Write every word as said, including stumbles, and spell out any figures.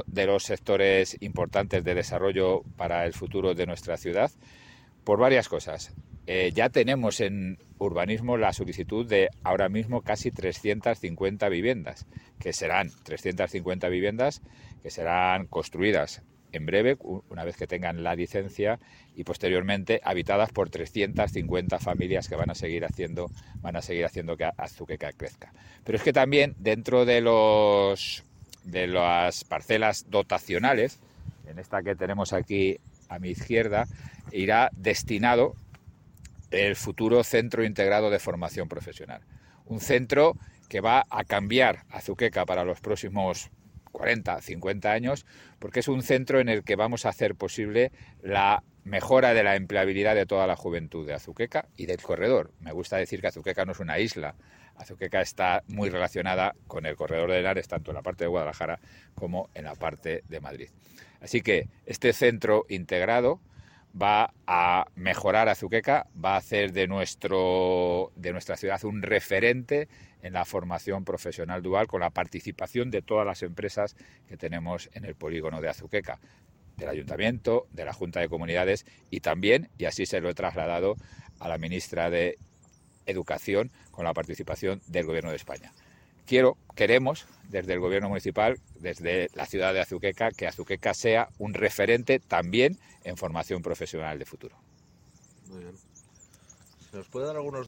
de los sectores importantes de desarrollo para el futuro de nuestra ciudad por varias cosas. Eh, ya tenemos en urbanismo la solicitud de ahora mismo casi trescientas cincuenta viviendas, que serán trescientas cincuenta viviendas que serán construidas en breve, una vez que tengan la licencia, y posteriormente habitadas por trescientas cincuenta familias que van a seguir haciendo, van a seguir haciendo que Azuqueca crezca. Pero es que también dentro de los de las parcelas dotacionales, en esta que tenemos aquí a mi izquierda, irá destinado el futuro Centro Integrado de Formación Profesional. Un centro que va a cambiar Azuqueca para los próximos cuarenta, cincuenta años, porque es un centro en el que vamos a hacer posible la mejora de la empleabilidad de toda la juventud de Azuqueca y del corredor. Me gusta decir que Azuqueca no es una isla. Azuqueca está muy relacionada con el corredor de Henares, tanto en la parte de Guadalajara como en la parte de Madrid. Así que este centro integrado va a mejorar Azuqueca, va a hacer de nuestro de nuestra ciudad un referente en la formación profesional dual, con la participación de todas las empresas que tenemos en el polígono de Azuqueca, del Ayuntamiento, de la Junta de Comunidades y también, y así se lo he trasladado a la ministra de Educación, con la participación del Gobierno de España. Quiero, queremos, desde el Gobierno municipal, desde la ciudad de Azuqueca, que Azuqueca sea un referente también en formación profesional de futuro. Muy bien. ¿Se nos puede dar algunos